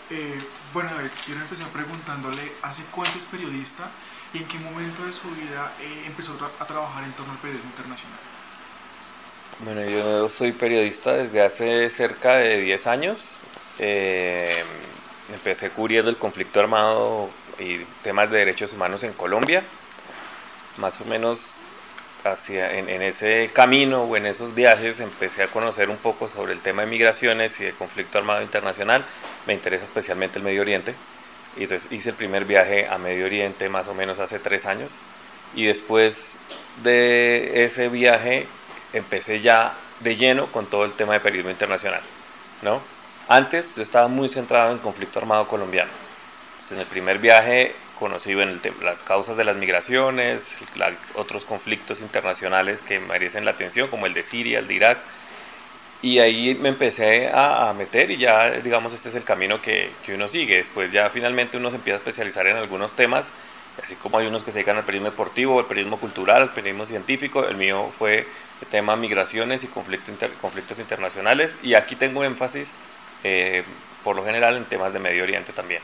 Bueno, David, quiero empezar preguntándole, ¿hace cuánto es periodista y en qué momento de su vida empezó a trabajar en torno al periodismo internacional? Bueno, yo soy periodista desde hace cerca de 10 años. Eh, Empecé cubriendo el conflicto armado y temas de derechos humanos en Colombia. Más o menos en ese camino o en esos viajes empecé a conocer un poco sobre el tema de migraciones y de conflicto armado internacional. Me interesa especialmente el Medio Oriente. Y entonces hice el primer viaje a Medio Oriente más o menos hace 3 años. Y después de ese viaje empecé ya de lleno con todo el tema de periodismo internacional, ¿no? Antes yo estaba muy centrado en conflicto armado colombiano. Entonces, en el primer viaje conocí las causas de las migraciones, otros conflictos internacionales que merecen la atención, como el de Siria, el de Irak, y ahí me empecé a meter y ya, digamos, este es el camino que uno sigue. Después ya finalmente uno se empieza a especializar en algunos temas, así como hay unos que se dedican al periodismo deportivo, al periodismo cultural, al periodismo científico. El mío fue el tema migraciones y conflictos internacionales, y aquí tengo énfasis eh, por lo general en temas de Medio Oriente también.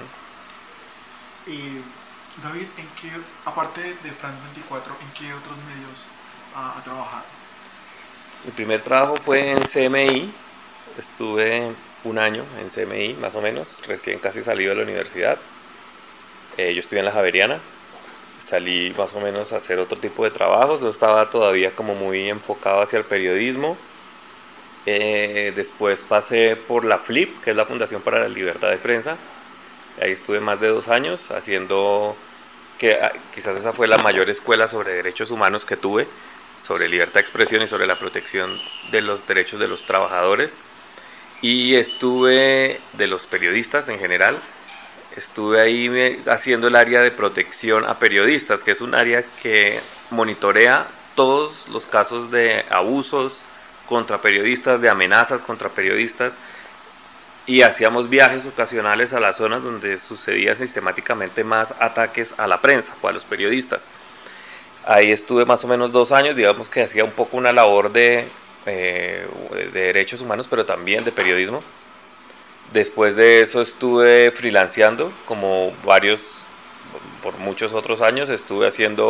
Y David, aparte de France 24, ¿en qué otros medios ha trabajado? Mi primer trabajo fue en CMI, estuve un año en CMI más o menos, recién casi salido de la universidad. Yo estudié en la Javeriana, salí más o menos a hacer otro tipo de trabajos. Yo estaba todavía como muy enfocado hacia el periodismo. Después pasé por la FLIP, que es la Fundación para la Libertad de Prensa. Ahí estuve más de 2 años haciendo, que quizás esa fue la mayor escuela sobre derechos humanos que tuve, sobre libertad de expresión y sobre la protección de los derechos de los trabajadores. Y estuve de los periodistas en general. Estuve ahí haciendo el área de protección a periodistas, que es un área que monitorea todos los casos de abusos contra periodistas, de amenazas contra periodistas, y hacíamos viajes ocasionales a las zonas donde sucedían sistemáticamente más ataques a la prensa o a los periodistas. Ahí estuve más o menos 2 años, digamos que hacía un poco una labor de derechos humanos, pero también de periodismo. Después de eso estuve freelanceando, como por muchos otros años, estuve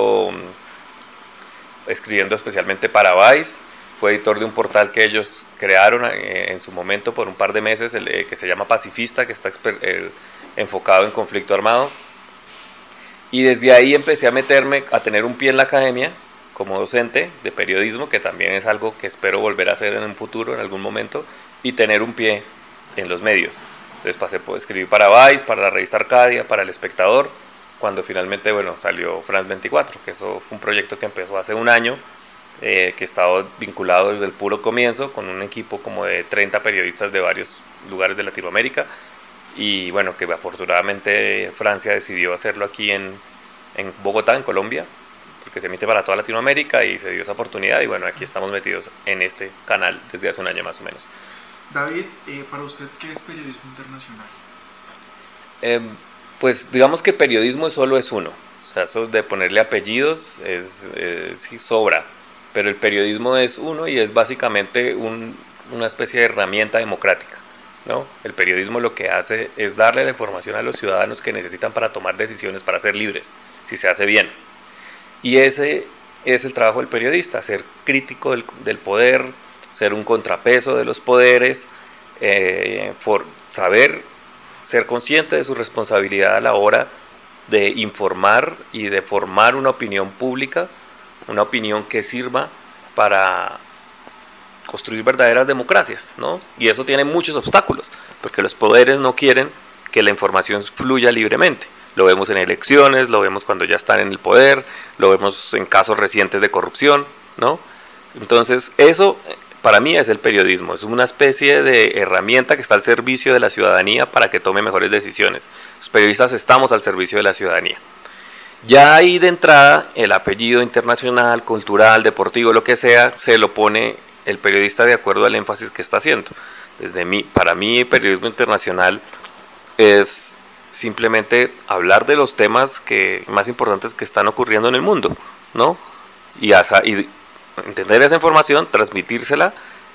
escribiendo especialmente para Vice. Fue editor de un portal que ellos crearon en su momento por un par de meses, que se llama Pacifista, que está enfocado en conflicto armado. Y desde ahí empecé a meterme, a tener un pie en la academia como docente de periodismo, que también es algo que espero volver a hacer en un futuro, en algún momento, y tener un pie en los medios. Entonces pasé por escribir para Vice, para la revista Arcadia, para El Espectador, cuando finalmente, bueno, salió France 24, que eso fue un proyecto que empezó hace un año, que estaba vinculado desde el puro comienzo con un equipo como de 30 periodistas de varios lugares de Latinoamérica, y bueno, que afortunadamente Francia decidió hacerlo aquí en Bogotá, en Colombia, porque se emite para toda Latinoamérica y se dio esa oportunidad, y bueno, aquí estamos metidos en este canal desde hace un año más o menos. David, para usted, ¿qué es periodismo internacional? Eh, pues digamos que periodismo solo es uno, o sea, eso de ponerle apellidos sí sobra, pero el periodismo es uno y es básicamente una especie de herramienta democrática, ¿no? El periodismo lo que hace es darle la información a los ciudadanos que necesitan para tomar decisiones, para ser libres, si se hace bien. Y ese es el trabajo del periodista, ser crítico del poder, ser un contrapeso de los poderes, saber ser consciente de su responsabilidad a la hora de informar y de formar una opinión pública, una opinión que sirva para construir verdaderas democracias, ¿no? Y eso tiene muchos obstáculos, porque los poderes no quieren que la información fluya libremente. Lo vemos en elecciones, lo vemos cuando ya están en el poder, lo vemos en casos recientes de corrupción, ¿no? Entonces, eso para mí es el periodismo, es una especie de herramienta que está al servicio de la ciudadanía para que tome mejores decisiones. Los periodistas estamos al servicio de la ciudadanía. Ya ahí de entrada, el apellido internacional, cultural, deportivo, lo que sea, se lo pone el periodista de acuerdo al énfasis que está haciendo. Para mí, periodismo internacional es simplemente hablar de los temas más importantes que están ocurriendo en el mundo, ¿no? Y entender esa información, transmitírsela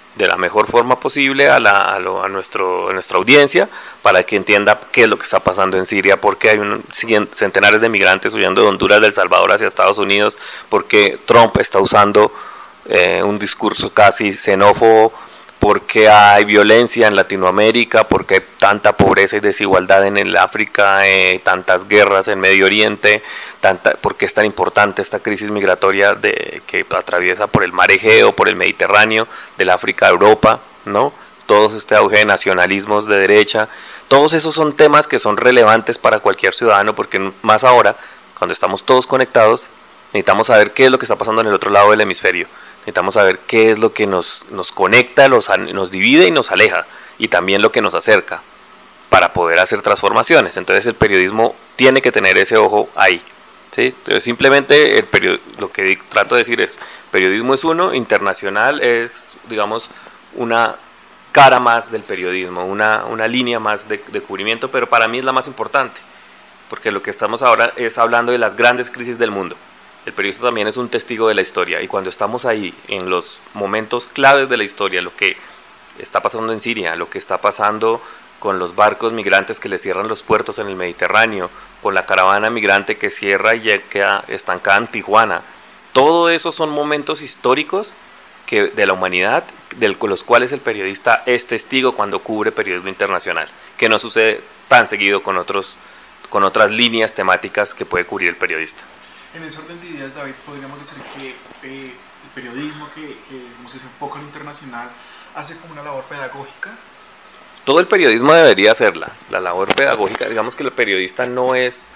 de la mejor forma posible a nuestra audiencia para que entienda qué es lo que está pasando en Siria, por qué hay centenares de migrantes huyendo de Honduras, de El Salvador hacia Estados Unidos, porque Trump está usando un discurso casi xenófobo, porque hay violencia en Latinoamérica, porque hay tanta pobreza y desigualdad en el África, tantas guerras en Medio Oriente, porque es tan importante esta crisis migratoria que atraviesa por el mar Egeo, por el Mediterráneo, del África a Europa, ¿no? Todo este auge de nacionalismos de derecha, todos esos son temas que son relevantes para cualquier ciudadano, porque más ahora, cuando estamos todos conectados, necesitamos saber qué es lo que está pasando en el otro lado del hemisferio. Necesitamos saber qué es lo que nos conecta, nos divide y nos aleja, y también lo que nos acerca, para poder hacer transformaciones. Entonces el periodismo tiene que tener ese ojo ahí, ¿sí? Entonces simplemente lo que trato de decir es, periodismo es uno, internacional es, digamos, una cara más del periodismo, una línea más de cubrimiento, pero para mí es la más importante, porque lo que estamos ahora es hablando de las grandes crisis del mundo. El periodista también es un testigo de la historia, y cuando estamos ahí en los momentos claves de la historia, lo que está pasando en Siria, lo que está pasando con los barcos migrantes que le cierran los puertos en el Mediterráneo, con la caravana migrante que cierra y queda estancada en Tijuana, todo eso son momentos históricos de la humanidad, de los cuales el periodista es testigo cuando cubre periodismo internacional, que no sucede tan seguido con otras líneas temáticas que puede cubrir el periodista. En ese orden de ideas, David, podríamos decir que el periodismo que se enfoca en lo internacional hace como una labor pedagógica. Todo el periodismo debería hacerla, la labor pedagógica. Digamos que el periodista no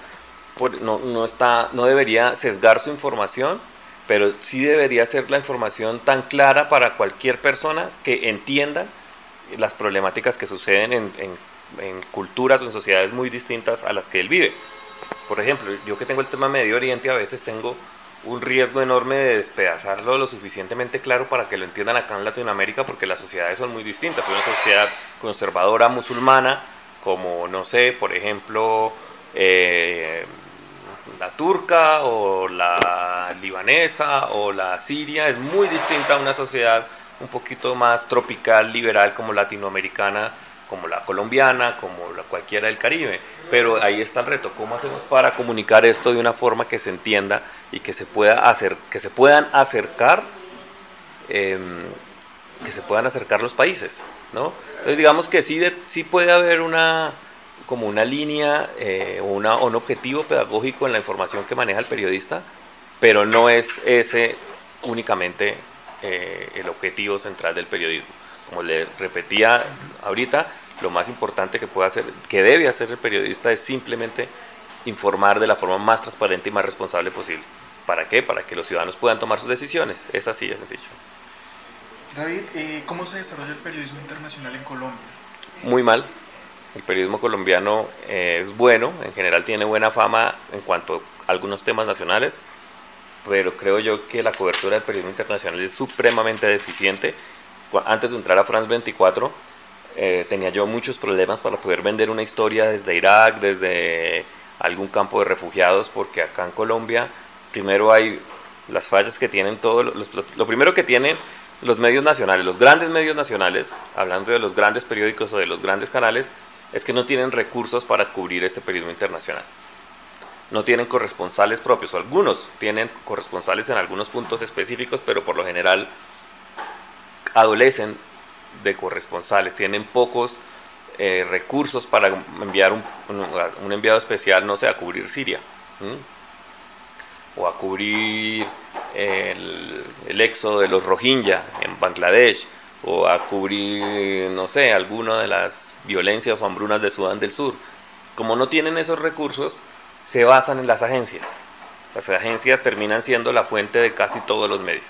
debería sesgar su información, pero sí debería hacer la información tan clara para cualquier persona que entienda las problemáticas que suceden en culturas o en sociedades muy distintas a las que él vive. Por ejemplo, yo que tengo el tema Medio Oriente, a veces tengo un riesgo enorme de despedazarlo lo suficientemente claro para que lo entiendan acá en Latinoamérica, porque las sociedades son muy distintas. Una sociedad conservadora musulmana, como, no sé, por ejemplo, la turca o la libanesa o la siria, es muy distinta a una sociedad un poquito más tropical, liberal, como latinoamericana, como la colombiana, como cualquiera del Caribe. Pero ahí está el reto, ¿cómo hacemos para comunicar esto de una forma que se entienda y que se puedan acercar los países, ¿no? Entonces digamos que sí puede haber una línea o un objetivo pedagógico en la información que maneja el periodista, pero no es ese únicamente el objetivo central del periodismo. Como le repetía ahorita, lo más importante que debe hacer el periodista es simplemente informar de la forma más transparente y más responsable posible. ¿Para qué? Para que los ciudadanos puedan tomar sus decisiones. Es así, es sencillo. David, ¿cómo se desarrolla el periodismo internacional en Colombia? Muy mal. El periodismo colombiano es bueno, en general tiene buena fama en cuanto a algunos temas nacionales, pero creo yo que la cobertura del periodismo internacional es supremamente deficiente. Antes de entrar a France 24, tenía yo muchos problemas para poder vender una historia desde Irak, desde algún campo de refugiados, porque acá en Colombia primero hay las fallas que tienen lo primero que tienen los medios nacionales, los grandes medios nacionales, hablando de los grandes periódicos o de los grandes canales, es que no tienen recursos para cubrir este periodismo internacional. No tienen corresponsales propios, o algunos tienen corresponsales en algunos puntos específicos, pero por lo general adolecen de corresponsales, tienen pocos recursos para enviar un enviado especial, no sé, a cubrir Siria, o a cubrir el éxodo de los Rohingya en Bangladesh, o a cubrir, no sé, alguna de las violencias o hambrunas de Sudán del Sur. Como no tienen esos recursos, se basan en las agencias. Las agencias terminan siendo la fuente de casi todos los medios.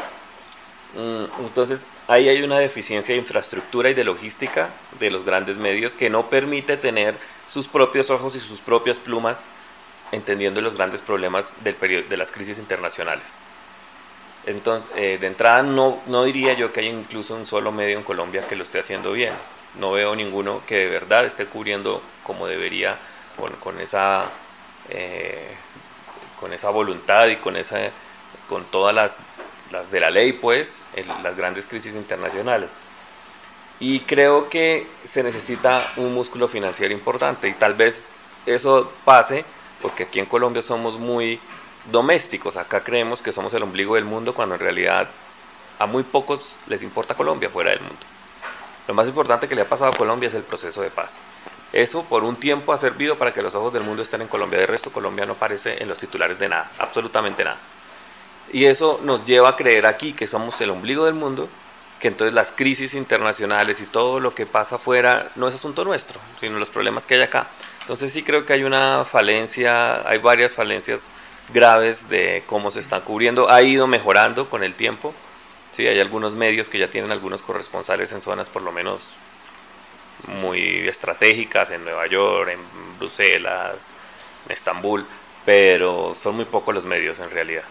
Entonces ahí hay una deficiencia de infraestructura y de logística de los grandes medios que no permite tener sus propios ojos y sus propias plumas entendiendo los grandes problemas de las crisis internacionales. Entonces, de entrada no diría yo que haya incluso un solo medio en Colombia que lo esté haciendo bien. No veo ninguno que de verdad esté cubriendo como debería, con esa voluntad y con todas las las de la ley, pues, las grandes crisis internacionales. Y creo que se necesita un músculo financiero importante y tal vez eso pase porque aquí en Colombia somos muy domésticos, acá creemos que somos el ombligo del mundo cuando en realidad a muy pocos les importa Colombia fuera del mundo. Lo más importante que le ha pasado a Colombia es el proceso de paz. Eso por un tiempo ha servido para que los ojos del mundo estén en Colombia. De resto, Colombia no aparece en los titulares de nada, absolutamente nada. Y eso nos lleva a creer aquí que somos el ombligo del mundo, que entonces las crisis internacionales y todo lo que pasa afuera no es asunto nuestro, sino los problemas que hay acá. Entonces sí creo que hay una falencia, hay varias falencias graves de cómo se están cubriendo. Ha ido mejorando con el tiempo. Sí, hay algunos medios que ya tienen algunos corresponsales en zonas por lo menos muy estratégicas, en Nueva York, en Bruselas, en Estambul, pero son muy pocos los medios en realidad.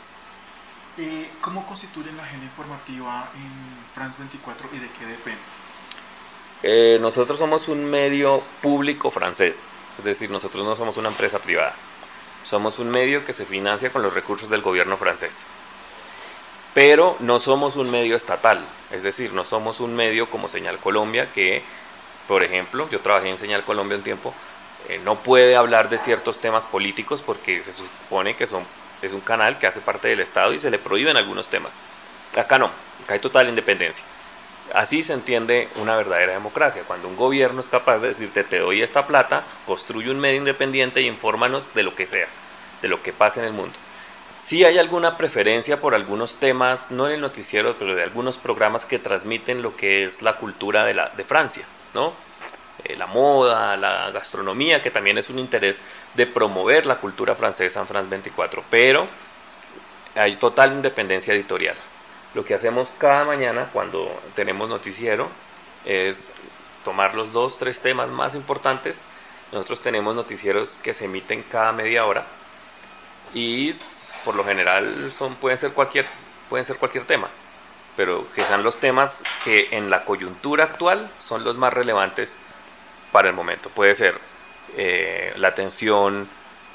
¿Cómo constituyen la agenda informativa en France 24 y de qué depende? Nosotros somos un medio público francés, es decir, nosotros no somos una empresa privada, somos un medio que se financia con los recursos del gobierno francés, pero no somos un medio estatal, es decir, no somos un medio como Señal Colombia que, por ejemplo, yo trabajé en Señal Colombia un tiempo, no puede hablar de ciertos temas políticos porque se supone que es un canal que hace parte del Estado y se le prohíben algunos temas. Acá no, acá hay total independencia. Así se entiende una verdadera democracia, cuando un gobierno es capaz de decirte te doy esta plata, construye un medio independiente y infórmanos de lo que sea, de lo que pase en el mundo. Sí hay alguna preferencia por algunos temas, no en el noticiero, pero de algunos programas que transmiten lo que es la cultura de Francia, ¿no? La moda, la gastronomía, que también es un interés de promover la cultura francesa en France 24, pero hay total independencia editorial. Lo que hacemos cada mañana cuando tenemos noticiero es tomar los 2-3 temas más importantes. Nosotros tenemos noticieros que se emiten cada media hora y por lo general pueden ser cualquier tema, pero que sean los temas que en la coyuntura actual son los más relevantes para el momento. Puede ser la tensión,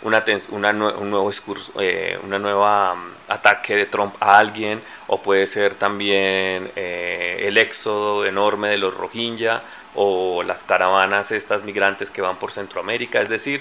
un nuevo discurso, una nueva ataque de Trump a alguien, o puede ser también el éxodo enorme de los Rohingya o las caravanas estas migrantes que van por Centroamérica. Es decir,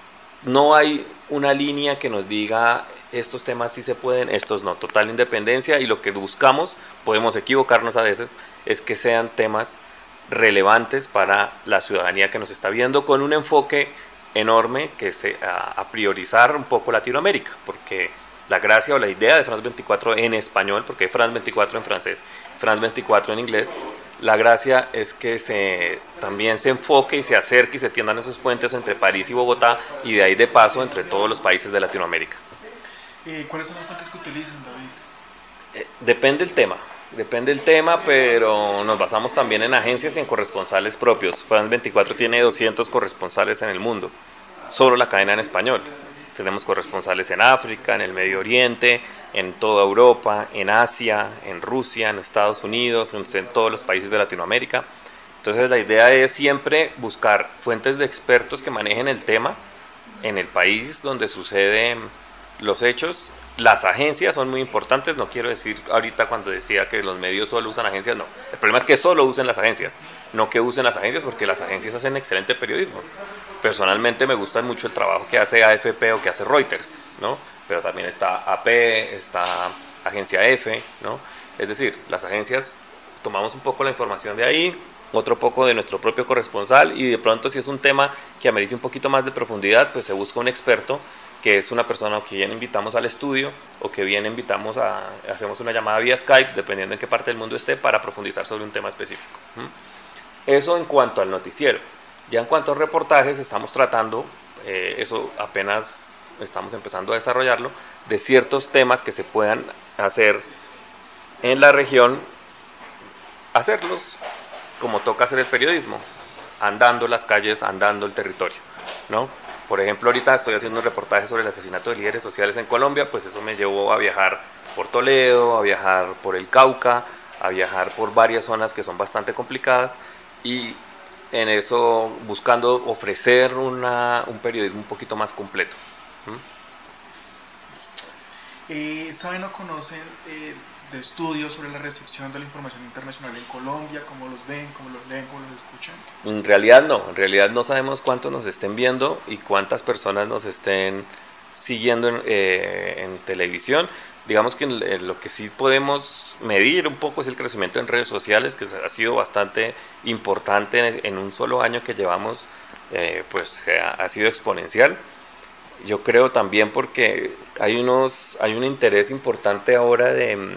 no hay una línea que nos diga estos temas sí se pueden, estos no. Total independencia, y lo que buscamos, podemos equivocarnos a veces, es que sean temas relevantes para la ciudadanía que nos está viendo, con un enfoque enorme que a priorizar un poco Latinoamérica, porque la gracia o la idea de France 24 en español, porque hay France 24 en francés, France 24 en inglés, la gracia es que también se enfoque y se acerque y se tiendan esos puentes entre París y Bogotá, y de ahí de paso entre todos los países de Latinoamérica. ¿Cuáles son las fuentes que utilizan, David? Depende del tema, pero nos basamos también en agencias y en corresponsales propios. France 24 tiene 200 corresponsales en el mundo, solo la cadena en español. Tenemos corresponsales en África, en el Medio Oriente, en toda Europa, en Asia, en Rusia, en Estados Unidos, en todos los países de Latinoamérica. Entonces la idea es siempre buscar fuentes de expertos que manejen el tema en el país donde suceden los hechos. Las agencias son muy importantes, no quiero decir ahorita cuando decía que los medios solo usan agencias, no. El problema es que solo usen las agencias, no que usen las agencias, porque las agencias hacen excelente periodismo. Personalmente me gusta mucho el trabajo que hace AFP o que hace Reuters, ¿no? Pero también está AP, está Agencia F, ¿no? Es decir, las agencias tomamos un poco la información de ahí, otro poco de nuestro propio corresponsal, y de pronto si es un tema que amerite un poquito más de profundidad, pues se busca un experto, que es una persona que bien invitamos al estudio o que bien hacemos una llamada vía Skype, dependiendo en qué parte del mundo esté, para profundizar sobre un tema específico. Eso en cuanto al noticiero. Ya en cuanto a reportajes, estamos tratando, eso apenas estamos empezando a desarrollarlo, de ciertos temas que se puedan hacer en la región, hacerlos como toca hacer el periodismo, andando las calles, andando el territorio, ¿no? Por ejemplo, ahorita estoy haciendo un reportaje sobre el asesinato de líderes sociales en Colombia, pues eso me llevó a viajar por Toledo, a viajar por el Cauca, a viajar por varias zonas que son bastante complicadas, y en eso buscando ofrecer un periodismo un poquito más completo. ¿Saben o conocen de estudios sobre la recepción de la información internacional en Colombia? ¿Cómo los ven? ¿Cómo los leen? ¿Cómo los escuchan? En realidad no sabemos cuántos nos estén viendo y cuántas personas nos estén siguiendo en televisión. Digamos que lo que sí podemos medir un poco es el crecimiento en redes sociales, que ha sido bastante importante en un solo año que llevamos, pues ha sido exponencial. Yo creo también porque hay un interés importante ahora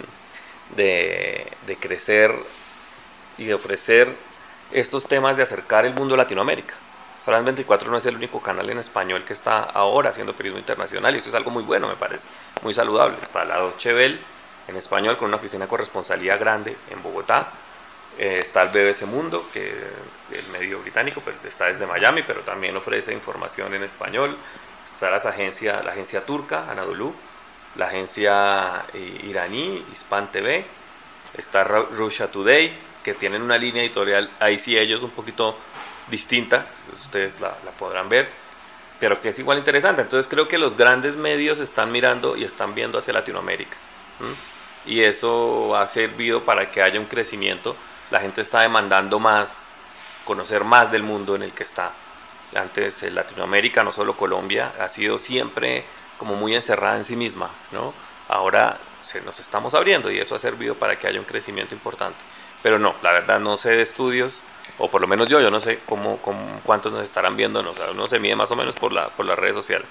de crecer y de ofrecer estos temas de acercar el mundo a Latinoamérica. France 24 no es el único canal en español que está ahora haciendo periodismo internacional y esto es algo muy bueno, me parece, muy saludable. Está la Deutsche Welle en español con una oficina de corresponsalía grande en Bogotá. Está el BBC Mundo, que el medio británico pues, está desde Miami, pero también ofrece información en español. Está la agencia turca, Anadolu, la agencia iraní, Hispan TV. Está Russia Today, que tienen una línea editorial, ahí sí ellos un poquito distinta, ustedes la podrán ver, pero que es igual interesante. Entonces creo que los grandes medios están mirando y están viendo hacia Latinoamérica, y eso ha servido para que haya un crecimiento. La gente está demandando más, conocer más del mundo en el que está. Antes Latinoamérica, no solo Colombia, ha sido siempre como muy encerrada en sí misma, ¿no? Ahora nos estamos abriendo y eso ha servido para que haya un crecimiento importante. Pero no, la verdad no sé de estudios, o por lo menos yo no sé cuántos nos estarán viendo, no, o sea, uno se mide más o menos por las redes sociales.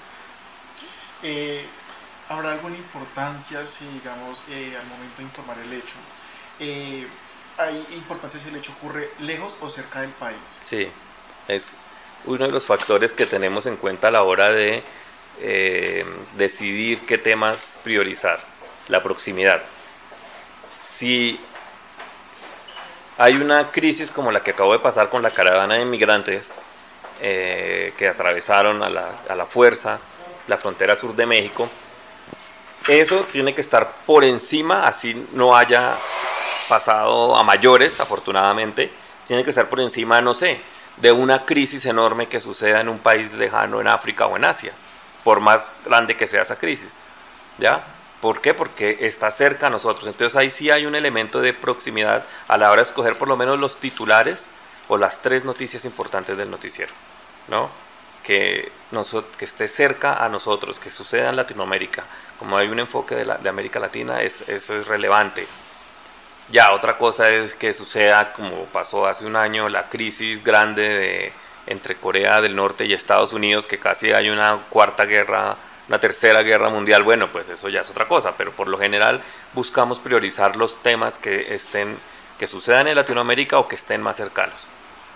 ¿Habrá alguna importancia si, digamos, al momento de informar el hecho, hay importancia si el hecho ocurre lejos o cerca del país? Sí, es uno de los factores que tenemos en cuenta a la hora de decidir qué temas priorizar, la proximidad. Si hay una crisis como la que acabó de pasar con la caravana de inmigrantes que atravesaron a la fuerza la frontera sur de México, eso tiene que estar por encima, así no haya pasado a mayores, afortunadamente, tiene que estar por encima, no sé, de una crisis enorme que suceda en un país lejano en África o en Asia, por más grande que sea esa crisis, ¿ya? ¿Por qué? Porque está cerca a nosotros. Entonces ahí sí hay un elemento de proximidad a la hora de escoger por lo menos los titulares o las 3 noticias importantes del noticiero, ¿no? Que esté cerca a nosotros, que suceda en Latinoamérica. Como hay un enfoque de América Latina, eso es relevante. Ya, otra cosa es que suceda como pasó hace un año, la crisis grande entre Corea del Norte y Estados Unidos, que casi hay una tercera guerra mundial. Bueno, pues eso ya es otra cosa, pero por lo general buscamos priorizar los temas que sucedan en Latinoamérica o que estén más cercanos.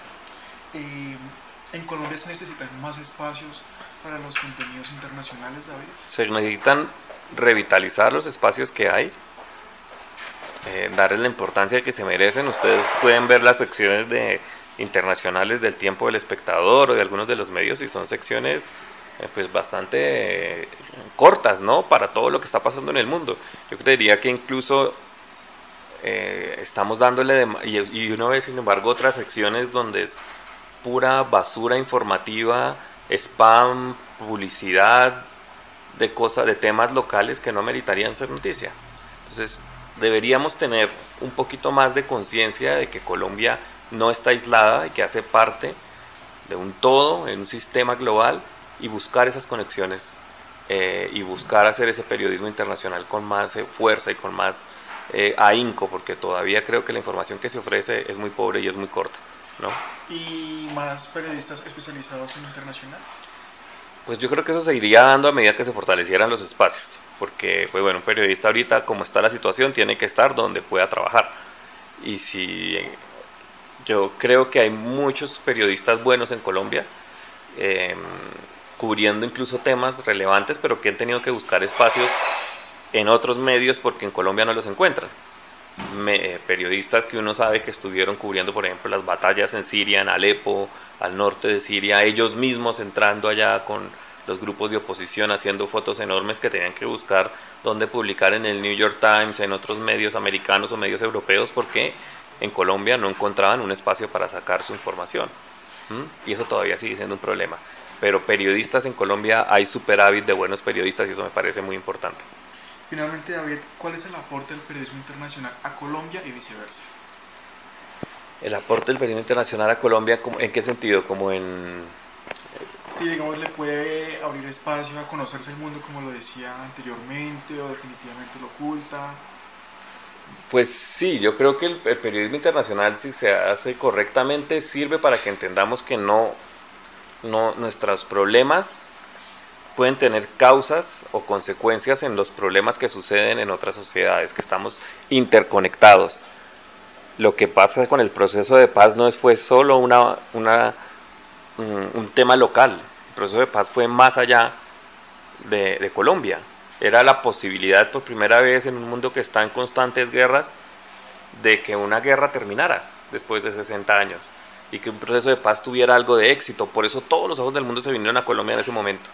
¿En Colombia se necesitan más espacios para los contenidos internacionales, David? Se necesitan revitalizar los espacios que hay, darles la importancia que se merecen. Ustedes pueden ver las secciones internacionales del Tiempo del Espectador o de algunos de los medios y son secciones pues bastante cortas, ¿no? Para todo lo que está pasando en el mundo. Yo creería que incluso estamos dándole y uno ve sin embargo otras secciones donde es pura basura informativa, spam, publicidad de temas locales que no meritarían ser noticia. Entonces deberíamos tener un poquito más de conciencia de que Colombia no está aislada y que hace parte de un todo, en un sistema global, y buscar esas conexiones y buscar hacer ese periodismo internacional con más fuerza y con más ahínco, porque todavía creo que la información que se ofrece es muy pobre y es muy corta, ¿no? ¿Y más periodistas especializados en internacional? Pues yo creo que eso se iría dando a medida que se fortalecieran los espacios, porque pues bueno, un periodista ahorita como está la situación tiene que estar donde pueda trabajar, y si yo creo que hay muchos periodistas buenos en Colombia cubriendo incluso temas relevantes, pero que han tenido que buscar espacios en otros medios porque en Colombia no los encuentran. Periodistas que uno sabe que estuvieron cubriendo, por ejemplo, las batallas en Siria, en Alepo, al norte de Siria, ellos mismos entrando allá con los grupos de oposición, haciendo fotos enormes que tenían que buscar dónde publicar en el New York Times, en otros medios americanos o medios europeos, porque en Colombia no encontraban un espacio para sacar su información. Y eso todavía sigue siendo un problema. Pero periodistas en Colombia hay superávit de buenos periodistas y eso me parece muy importante. Finalmente, David, ¿cuál es el aporte del periodismo internacional a Colombia y viceversa? El aporte del periodismo internacional a Colombia, ¿en qué sentido? Como en... Sí, digamos, le puede abrir espacio a conocerse el mundo como lo decía anteriormente o definitivamente lo oculta. Pues sí, yo creo que el periodismo internacional, si se hace correctamente, sirve para que entendamos que nuestros problemas pueden tener causas o consecuencias en los problemas que suceden en otras sociedades, que estamos interconectados. Lo que pasa con el proceso de paz no fue solo un tema local. El proceso de paz fue más allá de Colombia. Era la posibilidad por primera vez en un mundo que está en constantes guerras de que una guerra terminara después de 60 años y que un proceso de paz tuviera algo de éxito. Por eso todos los ojos del mundo se vinieron a Colombia en ese momento.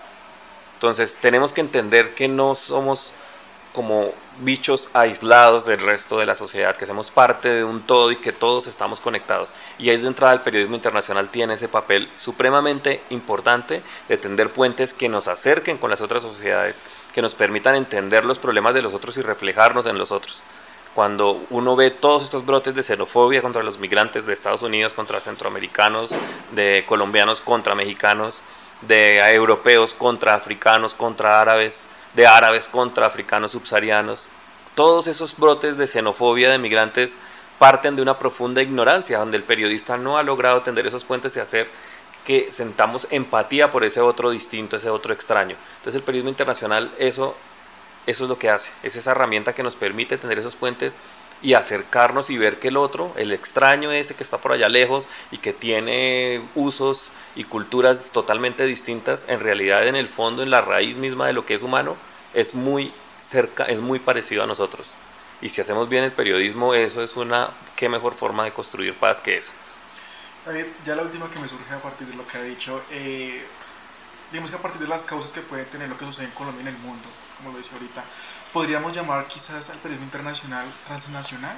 Entonces tenemos que entender que no somos como bichos aislados del resto de la sociedad, que hacemos parte de un todo y que todos estamos conectados. Y ahí de entrada el periodismo internacional tiene ese papel supremamente importante de tender puentes que nos acerquen con las otras sociedades, que nos permitan entender los problemas de los otros y reflejarnos en los otros. Cuando uno ve todos estos brotes de xenofobia contra los migrantes de Estados Unidos, contra centroamericanos, de colombianos contra mexicanos, de europeos contra africanos, contra árabes, de árabes contra africanos subsaharianos, todos esos brotes de xenofobia de migrantes parten de una profunda ignorancia, donde el periodista no ha logrado tender esos puentes y hacer que sentamos empatía por ese otro distinto, ese otro extraño. Entonces el periodismo internacional eso es lo que hace, es esa herramienta que nos permite tener esos puentes y acercarnos y ver que el otro, el extraño ese que está por allá lejos y que tiene usos y culturas totalmente distintas, en realidad en el fondo, en la raíz misma de lo que es humano, es muy cerca, es muy parecido a nosotros. Y si hacemos bien el periodismo, eso es qué mejor forma de construir paz que esa. David, ya la última que me surge a partir de lo que ha dicho, digamos que a partir de las causas que puede tener lo que sucede en Colombia y en el mundo, como lo decía ahorita, ¿podríamos llamar quizás al periodismo internacional transnacional?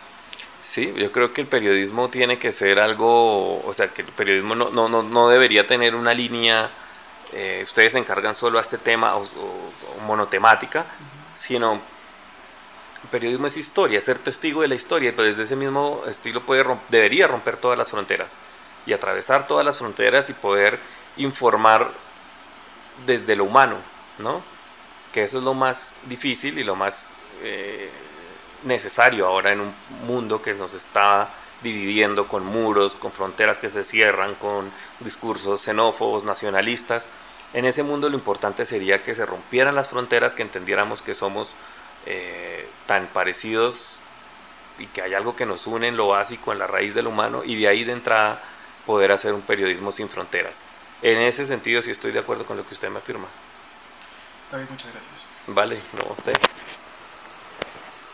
Sí, yo creo que el periodismo tiene que ser algo, o sea, que el periodismo no debería tener una línea, ustedes se encargan solo a este tema o monotemática, sino el periodismo es historia, es ser testigo de la historia, y pues desde ese mismo estilo debería romper todas las fronteras y atravesar todas las fronteras y poder informar desde lo humano, ¿no? Que eso es lo más difícil y lo más necesario ahora en un mundo que nos está dividiendo con muros, con fronteras que se cierran, con discursos xenófobos, nacionalistas. En ese mundo lo importante sería que se rompieran las fronteras, que entendiéramos que somos tan parecidos y que hay algo que nos une en lo básico, en la raíz del humano, y de ahí de entrada poder hacer un periodismo sin fronteras. En ese sentido sí estoy de acuerdo con lo que usted me afirma. David, muchas gracias. Vale, no, usted.